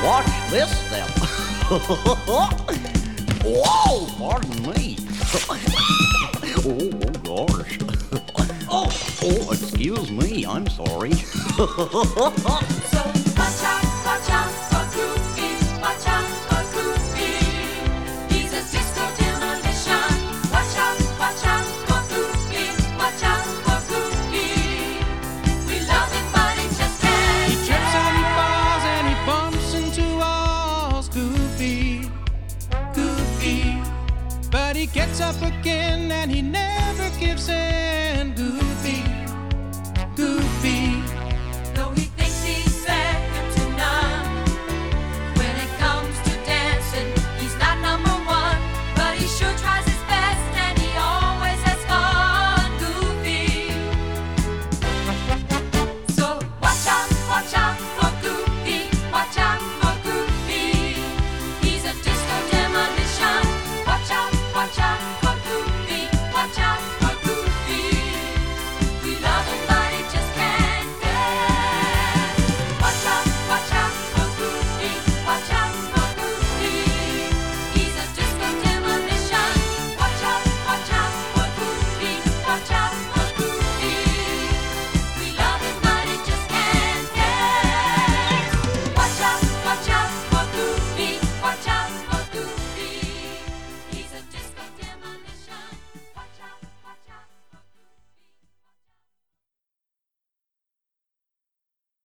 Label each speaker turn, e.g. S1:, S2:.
S1: Watch this step. Whoa, pardon me. Oh, gosh. Oh, excuse me. I'm sorry.
S2: So watch out for Groupie. Watch out for Groupie. He's a disco demolition. Watch out for Groupie. Watch out for Groupie. We love him, but he just can't.
S3: He trips and falls and he bumps into walls. Goofy, goofy. But he gets up again and he never gives in.